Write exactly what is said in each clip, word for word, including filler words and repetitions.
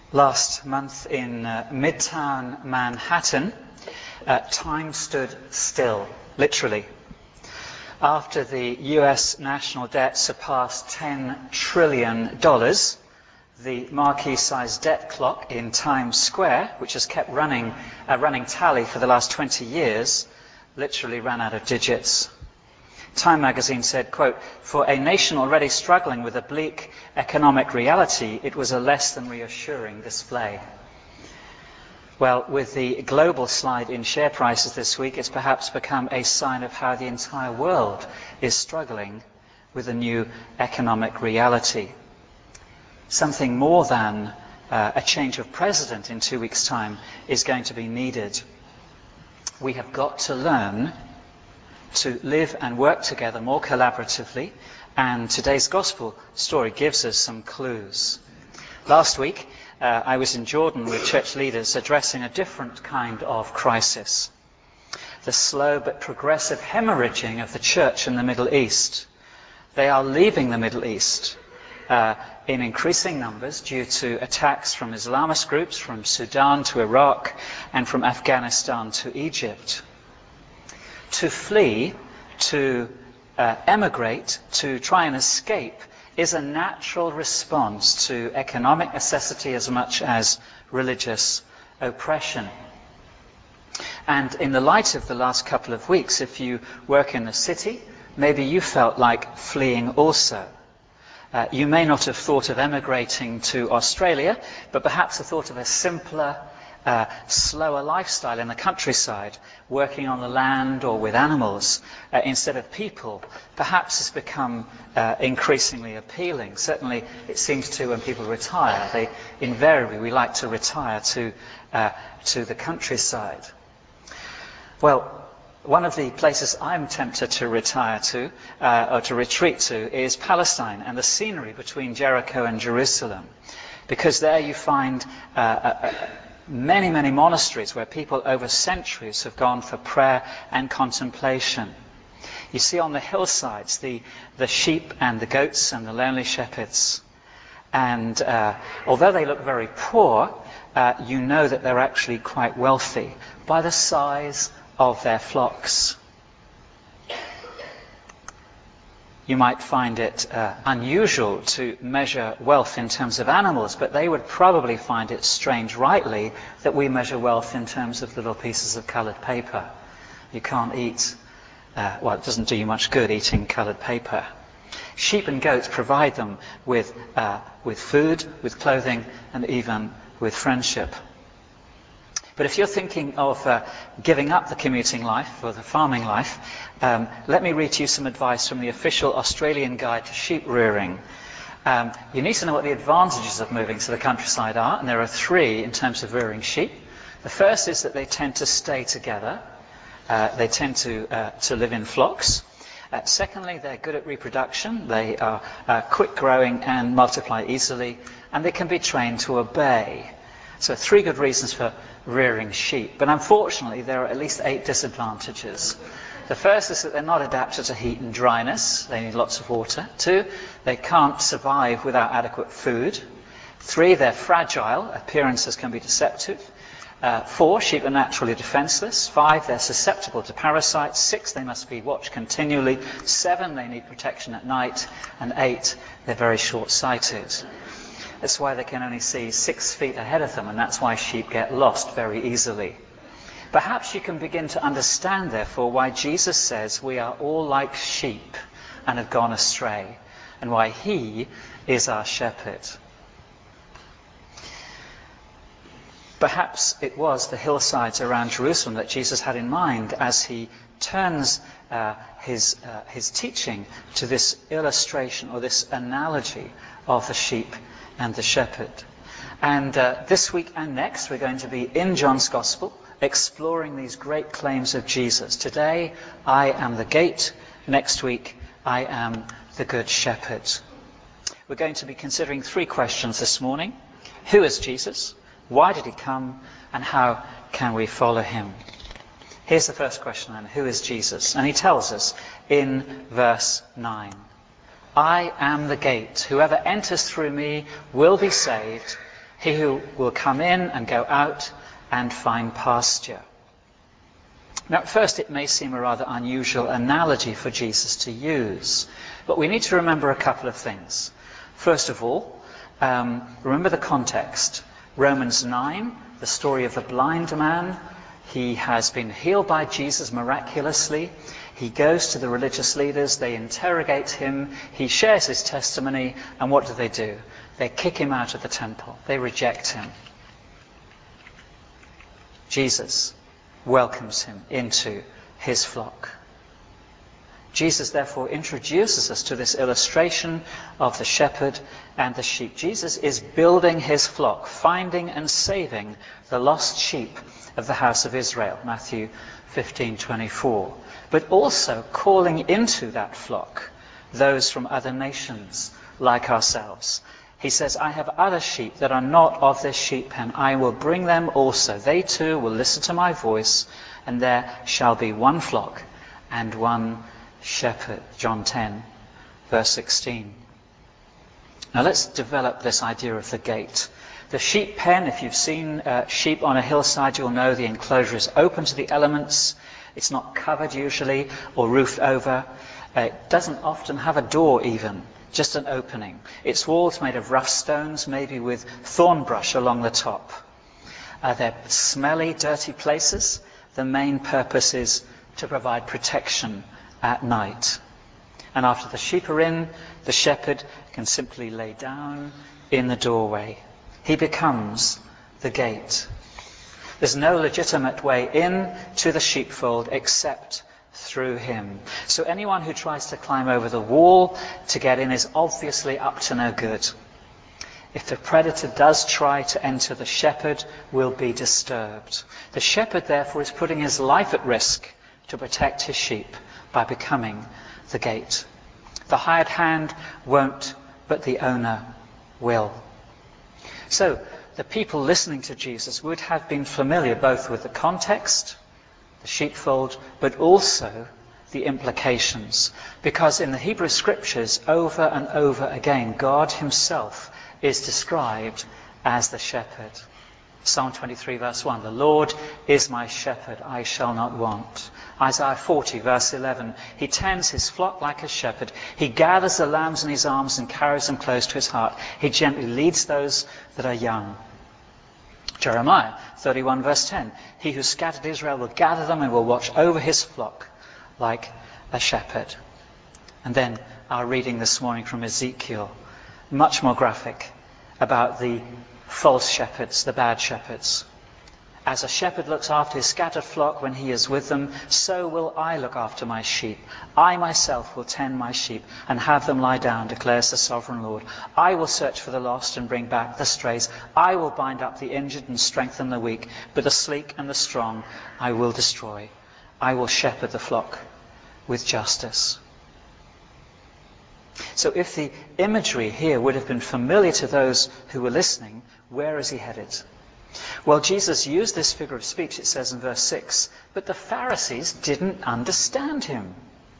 Last month in uh, Midtown Manhattan, uh, time stood still, literally. After the U S national debt surpassed ten trillion dollars, the marquee-sized debt clock in Times Square, which has kept running, uh, running tally for the last twenty years, literally ran out of digits. Time magazine said, quote, "For a nation already struggling with a bleak economic reality, it was a less than reassuring display." Well, with the global slide in share prices this week, it's perhaps become a sign of how the entire world is struggling with a new economic reality. Something more than uh, a change of president in two weeks' time is going to be needed. We have got to learn to live and work together more collaboratively, and today's gospel story gives us some clues. Last week, uh, I was in Jordan with church leaders addressing a different kind of crisis, the slow but progressive hemorrhaging of the church in the Middle East. They are leaving the Middle East uh, in increasing numbers due to attacks from Islamist groups from Sudan to Iraq and from Afghanistan to Egypt. To flee, to uh, emigrate, to try and escape is a natural response to economic necessity as much as religious oppression. And in the light of the last couple of weeks, if you work in the city, maybe you felt like fleeing also. Uh, you may not have thought of emigrating to Australia, but perhaps the thought of a simpler, Uh, slower lifestyle in the countryside, working on the land or with animals uh, instead of people, perhaps has become uh, increasingly appealing. Certainly it seems to when people retire. They invariably, we like to retire to, uh, to the countryside. Well, one of the places I'm tempted to retire to, uh, or to retreat to, is Palestine and the scenery between Jericho and Jerusalem. Because there you find uh, a, a many, many monasteries where people over centuries have gone for prayer and contemplation. You see on the hillsides the, the sheep and the goats and the lonely shepherds. And uh, although they look very poor, uh, you know that they're actually quite wealthy by the size of their flocks. You might find it uh, unusual to measure wealth in terms of animals, but they would probably find it strange, rightly, that we measure wealth in terms of little pieces of coloured paper. You can't eat, uh, well, it doesn't do you much good eating coloured paper. Sheep and goats provide them with, uh, with food, with clothing, and even with friendship. But if you're thinking of uh, giving up the commuting life or the farming life, um, let me read to you some advice from the official Australian Guide to Sheep Rearing. Um, you need to know what the advantages of moving to the countryside are, and there are three in terms of rearing sheep. The first is that they tend to stay together. Uh, they tend to, uh, to live in flocks. Uh, secondly, they're good at reproduction. They are uh, quick growing and multiply easily, and they can be trained to obey. So three good reasons for rearing sheep. But unfortunately, there are at least eight disadvantages. The first is that they're not adapted to heat and dryness. They need lots of water. Two, they can't survive without adequate food. Three, they're fragile. Appearances can be deceptive. Uh, four, sheep are naturally defenseless. Five, they're susceptible to parasites. Six, they must be watched continually. Seven, they need protection at night. And eight, they're very short-sighted. That's why they can only see six feet ahead of them, and that's why sheep get lost very easily. Perhaps you can begin to understand, therefore, why Jesus says we are all like sheep and have gone astray, and why he is our shepherd. Perhaps it was the hillsides around Jerusalem that Jesus had in mind as he turns uh, his, uh, his teaching to this illustration or this analogy of the sheep and the shepherd. And uh, this week and next we're going to be in John's Gospel exploring these great claims of Jesus. Today, I am the gate. Next week, I am the good shepherd. We're going to be considering three questions this morning. Who is Jesus? Why did he come? And how can we follow him? Here's the first question then. Who is Jesus? And he tells us in verse nine. I am the gate. Whoever enters through me will be saved He who will come in and go out and find pasture. Now, at first it may seem a rather unusual analogy for Jesus to use, but we need to remember a couple of things. First of all, um, remember the context. Romans nine, the story of the blind man. He has been healed by Jesus miraculously. He goes to the religious leaders. They interrogate him. He shares his testimony. And what do they do? They kick him out of the temple. They reject him. Jesus welcomes him into his flock. Jesus therefore introduces us to this illustration of the shepherd and the sheep. Jesus is building his flock, finding and saving the lost sheep of the house of Israel, Matthew fifteen twenty-four, but also calling into that flock those from other nations like ourselves. He says, I have other sheep that are not of this sheep pen. I will bring them also. They too will listen to my voice, and there shall be one flock and one shepherd. John ten, verse sixteen. Now let's develop this idea of the gate. The sheep pen, if you've seen uh, sheep on a hillside, you'll know the enclosure is open to the elements. It's not covered usually or roofed over. Uh, it doesn't often have a door even, just an opening. Its walls made of rough stones, maybe with thorn brush along the top. Uh, they're smelly, dirty places. The main purpose is to provide protection at night. And after the sheep are in, the shepherd can simply lay down in the doorway. He becomes the gate. There's no legitimate way in to the sheepfold except through him. So anyone who tries to climb over the wall to get in is obviously up to no good. If the predator does try to enter, the shepherd will be disturbed. The shepherd, therefore, is putting his life at risk to protect his sheep by becoming the gate. The hired hand won't, but the owner will. So the people listening to Jesus would have been familiar both with the context, the sheepfold, but also the implications. Because in the Hebrew Scriptures, over and over again, God himself is described as the shepherd. Psalm twenty-three, verse one, the Lord is my shepherd, I shall not want. Isaiah forty, verse eleven, he tends his flock like a shepherd. He gathers the lambs in his arms and carries them close to his heart. He gently leads those that are young. Jeremiah thirty-one, verse ten, he who scattered Israel will gather them and will watch over his flock like a shepherd. And then our reading this morning from Ezekiel, much more graphic, about the false shepherds, the bad shepherds. As a shepherd looks after his scattered flock when he is with them, so will I look after my sheep. I myself will tend my sheep and have them lie down, declares the sovereign Lord. I will search for the lost and bring back the strays. I will bind up the injured and strengthen the weak, but the sleek and the strong I will destroy. I will shepherd the flock with justice. So if the imagery here would have been familiar to those who were listening, where is he headed? Well, Jesus used this figure of speech, it says in verse six, but the Pharisees didn't understand him.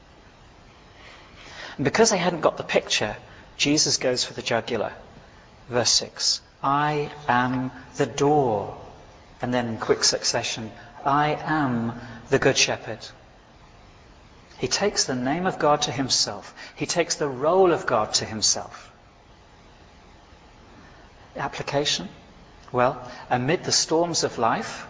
And because they hadn't got the picture, Jesus goes for the jugular. Verse six, I am the door. And then in quick succession, I am the good shepherd. He takes the name of God to himself. He takes the role of God to himself. Application? Well, amid the storms of life,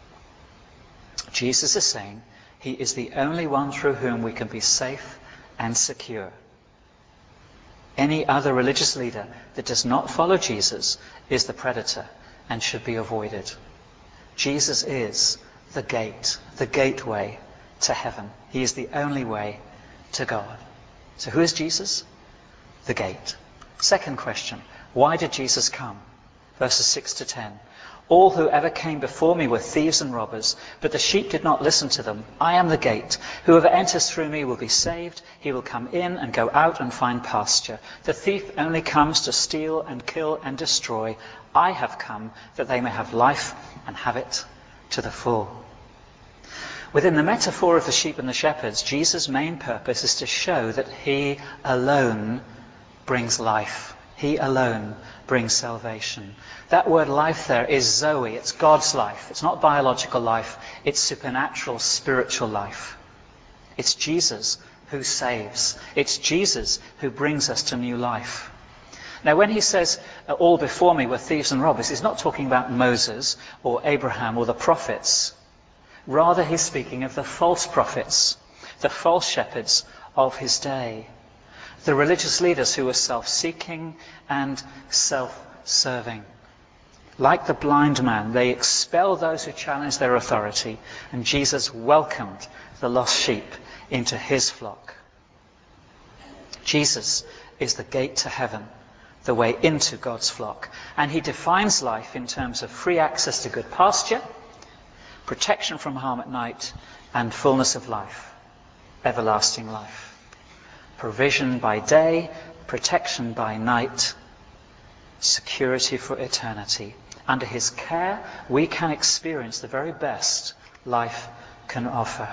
Jesus is saying he is the only one through whom we can be safe and secure. Any other religious leader that does not follow Jesus is the predator and should be avoided. Jesus is the gate, the gateway to heaven. He is the only way to God. So who is Jesus? The gate. Second question, why did Jesus come? Verses six to ten. All who ever came before me were thieves and robbers, but the sheep did not listen to them. I am the gate. Whoever enters through me will be saved. He will come in and go out and find pasture. The thief only comes to steal and kill and destroy. I have come that they may have life and have it to the full. Within the metaphor of the sheep and the shepherds, Jesus' main purpose is to show that he alone brings life He alone brings salvation. That word life there is Zoe. It's God's life. It's not biological life. It's supernatural, spiritual life. It's Jesus who saves. It's Jesus who brings us to new life. Now, when he says, all before me were thieves and robbers, he's not talking about Moses or Abraham or the prophets. Rather, he's speaking of the false prophets, the false shepherds of his day, the religious leaders who were self-seeking and self-serving. Like the blind man, they expelled those who challenged their authority, and Jesus welcomed the lost sheep into his flock. Jesus is the gate to heaven, the way into God's flock, and he defines life in terms of free access to good pasture, protection from harm at night, and fullness of life, everlasting life. Provision by day, protection by night, security for eternity. Under his care, we can experience the very best life can offer.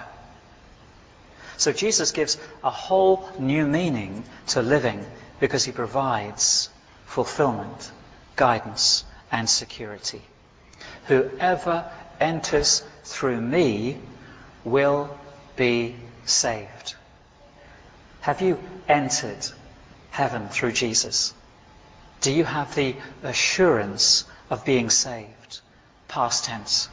So Jesus gives a whole new meaning to living because he provides fulfillment, guidance, and security. Whoever enters through me will be saved. Have you entered heaven through Jesus? Do you have the assurance of being saved? Past tense.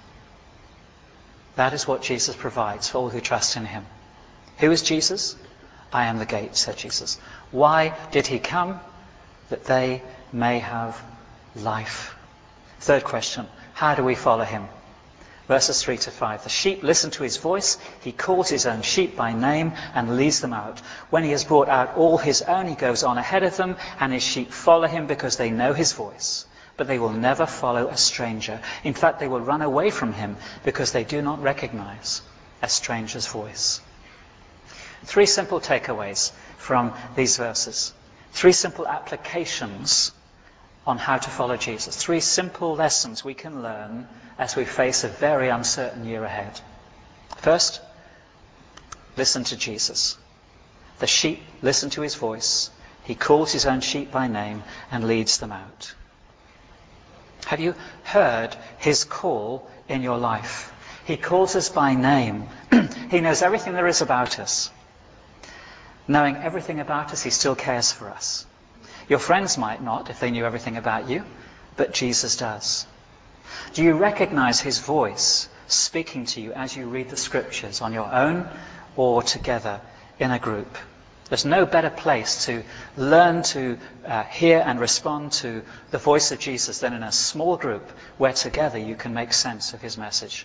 That is what Jesus provides for all who trust in him. Who is Jesus? I am the gate, said Jesus. Why did he come? That they may have life. Third question, how do we follow him? Verses three to five. The sheep listen to his voice. He calls his own sheep by name and leads them out. When he has brought out all his own, he goes on ahead of them, and his sheep follow him because they know his voice. But they will never follow a stranger. In fact, they will run away from him because they do not recognize a stranger's voice. Three simple takeaways from these verses. Three simple applications on how to follow Jesus. Three simple lessons we can learn as we face a very uncertain year ahead. First, listen to Jesus. The sheep listen to his voice. He calls his own sheep by name and leads them out. Have you heard his call in your life? He calls us by name. He knows everything there is about us. Knowing everything about us, he still cares for us. Your friends might not if they knew everything about you, but Jesus does. Do you recognize his voice speaking to you as you read the scriptures on your own or together in a group? There's no better place to learn to uh, hear and respond to the voice of Jesus than in a small group where together you can make sense of his message.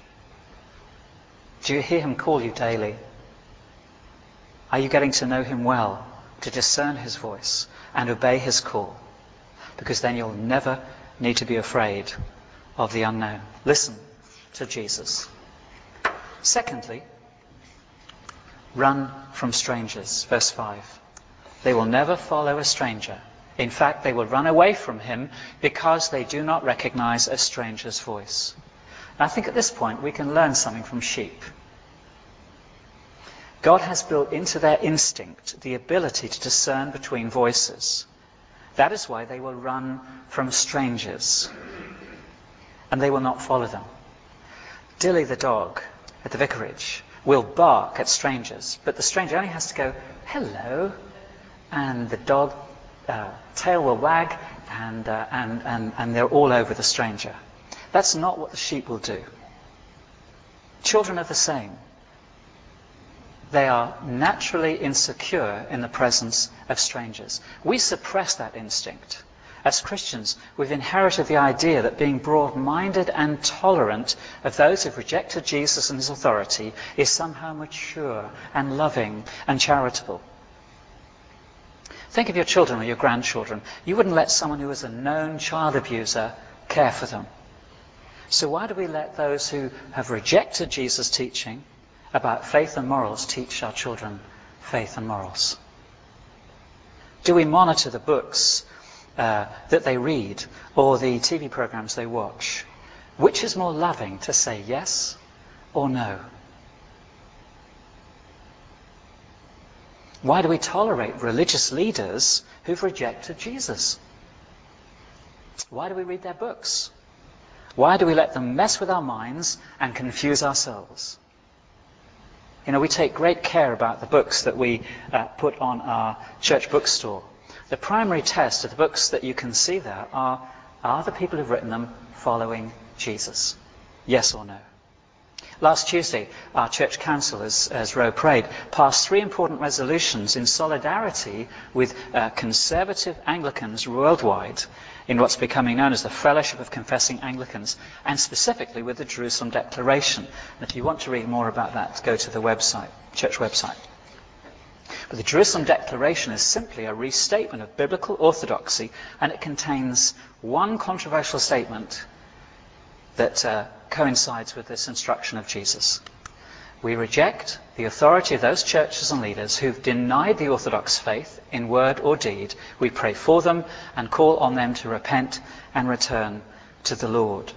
Do you hear him call you daily? Are you getting to know him well, to discern his voice and obey his call? Because then you'll never need to be afraid of the unknown. Listen to Jesus. Secondly, run from strangers. Verse five. They will never follow a stranger. In fact, they will run away from him because they do not recognize a stranger's voice. And I think at this point we can learn something from sheep. God has built into their instinct the ability to discern between voices. That is why they will run from strangers. And they will not follow them. Dilly the dog at the vicarage will bark at strangers, but the stranger only has to go, hello, and the dog uh, tail will wag, and, uh, and, and, and they're all over the stranger. That's not what the sheep will do. Children are the same. They are naturally insecure in the presence of strangers. We suppress that instinct. As Christians, we've inherited the idea that being broad-minded and tolerant of those who've rejected Jesus and his authority is somehow mature and loving and charitable. Think of your children or your grandchildren. You wouldn't let someone who is a known child abuser care for them. So why do we let those who have rejected Jesus' teaching about faith and morals teach our children faith and morals? Do we monitor the books uh, that they read or the T V programs they watch? Which is more loving, to say yes or no? Why do we tolerate religious leaders who've rejected Jesus? Why do we read their books? Why do we let them mess with our minds and confuse ourselves? You know, we take great care about the books that we uh, put on our church bookstore. The primary test of the books that you can see there are, are the people who've written them following Jesus? Yes or no? Last Tuesday, our church council, as, as Ro prayed, passed three important resolutions in solidarity with uh, conservative Anglicans worldwide in what's becoming known as the Fellowship of Confessing Anglicans, and specifically with the Jerusalem Declaration. And if you want to read more about that, go to the website, church website. But the Jerusalem Declaration is simply a restatement of biblical orthodoxy, and it contains one controversial statement that uh, coincides with this instruction of Jesus. We reject the authority of those churches and leaders who've denied the Orthodox faith in word or deed. We pray for them and call on them to repent and return to the Lord.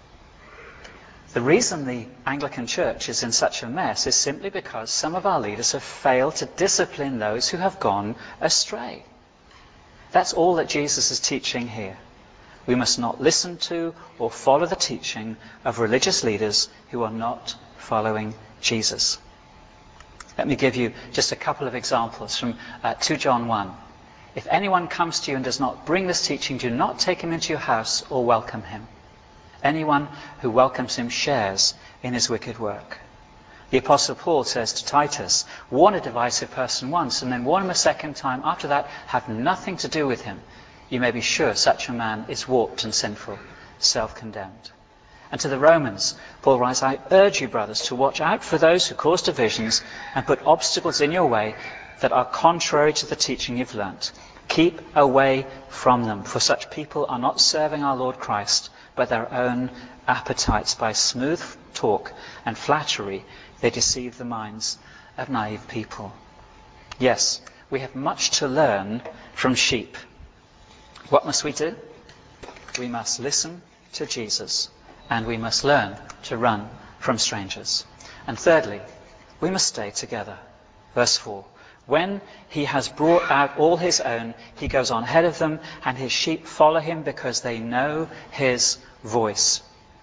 The reason the Anglican Church is in such a mess is simply because some of our leaders have failed to discipline those who have gone astray. That's all that Jesus is teaching here. We must not listen to or follow the teaching of religious leaders who are not following Jesus. Let me give you just a couple of examples from uh, Second John one. If anyone comes to you and does not bring this teaching, do not take him into your house or welcome him. Anyone who welcomes him shares in his wicked work. The Apostle Paul says to Titus, warn a divisive person once and then warn him a second time. After that, have nothing to do with him. You may be sure such a man is warped and sinful, self-condemned. And to the Romans, Paul writes, I urge you, brothers, to watch out for those who cause divisions and put obstacles in your way that are contrary to the teaching you've learnt. Keep away from them, for such people are not serving our Lord Christ, but their own appetites. By smooth talk and flattery, they deceive the minds of naive people. Yes, we have much to learn from sheep. What must we do? We must listen to Jesus, and we must learn to run from strangers. And thirdly, we must stay together. Verse four. When he has brought out all his own, he goes on ahead of them, and his sheep follow him because they know his voice.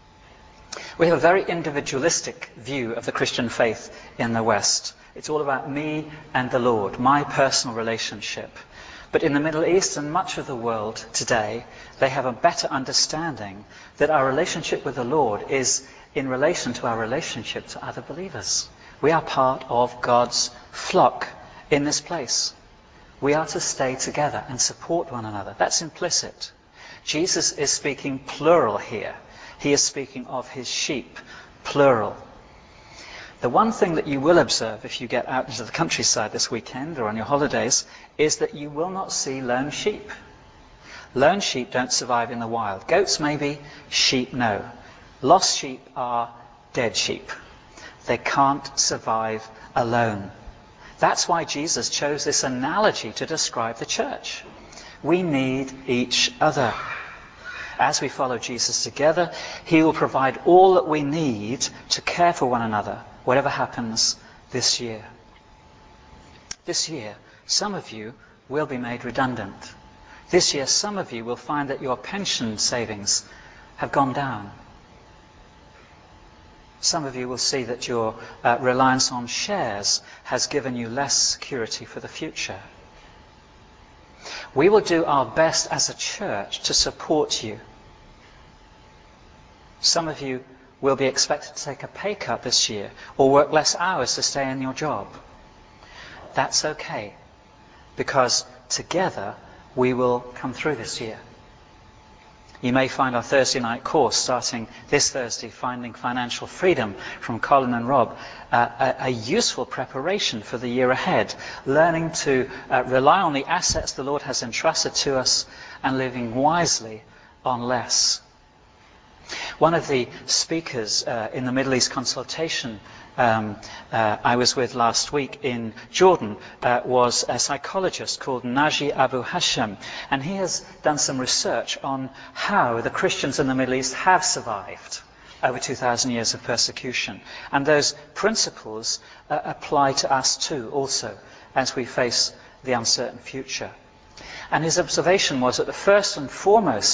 We have a very individualistic view of the Christian faith in the West. It's all about me and the Lord, my personal relationship. But in the Middle East and much of the world today, they have a better understanding that our relationship with the Lord is in relation to our relationship to other believers. We are part of God's flock in this place. We are to stay together and support one another. That's implicit. Jesus is speaking plural here. He is speaking of his sheep, plural. The one thing that you will observe if you get out into the countryside this weekend or on your holidays is that you will not see lone sheep. Lone sheep don't survive in the wild. Goats maybe, sheep no. Lost sheep are dead sheep. They can't survive alone. That's why Jesus chose this analogy to describe the church. We need each other. As we follow Jesus together, he will provide all that we need to care for one another, whatever happens this year. This year, some of you will be made redundant. This year, some of you will find that your pension savings have gone down. Some of you will see that your uh, reliance on shares has given you less security for the future. We will do our best as a church to support you. Some of you will be expected to take a pay cut this year or work less hours to stay in your job. That's okay, because together we will come through this year. You may find our Thursday night course starting this Thursday, Finding Financial Freedom from Colin and Rob, uh, a, a useful preparation for the year ahead, learning to uh, rely on the assets the Lord has entrusted to us and living wisely on less. One of the speakers uh, in the Middle East consultation um, uh, I was with last week in Jordan uh, was a psychologist called Naji Abu Hashim, and he has done some research on how the Christians in the Middle East have survived over two thousand years of persecution. And those principles uh, apply to us too, also, as we face the uncertain future. And his observation was that the first and foremost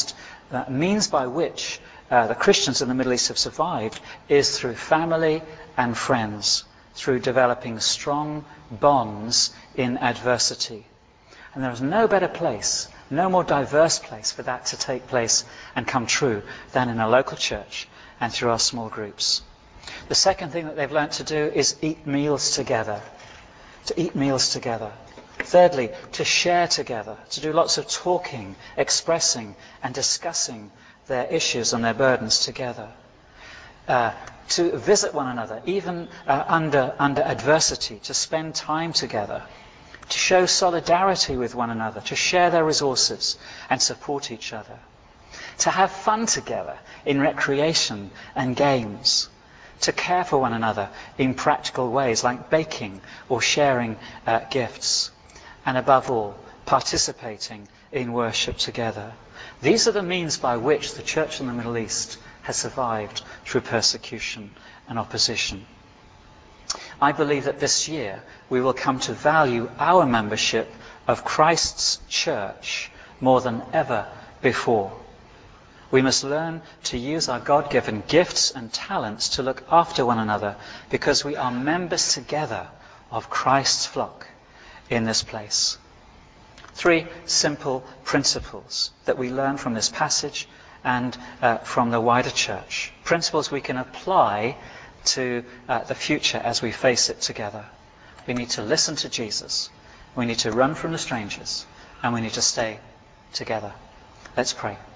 The means by which uh, the Christians in the Middle East have survived is through family and friends, through developing strong bonds in adversity. And there is no better place, no more diverse place for that to take place and come true than in a local church and through our small groups. The second thing that they've learnt to do is eat meals together. To eat meals together. Thirdly, to share together, to do lots of talking, expressing and discussing their issues and their burdens together. Uh, to visit one another, even uh, under, under adversity, to spend time together, to show solidarity with one another, to share their resources and support each other. To have fun together in recreation and games. To care for one another in practical ways like baking or sharing uh, gifts. And above all, participating in worship together. These are the means by which the church in the Middle East has survived through persecution and opposition. I believe that this year we will come to value our membership of Christ's church more than ever before. We must learn to use our God-given gifts and talents to look after one another because we are members together of Christ's flock in this place. Three simple principles that we learn from this passage and uh, from the wider church. Principles we can apply to uh, the future as we face it together. We need to listen to Jesus. We need to run from the strangers. And we need to stay together. Let's pray.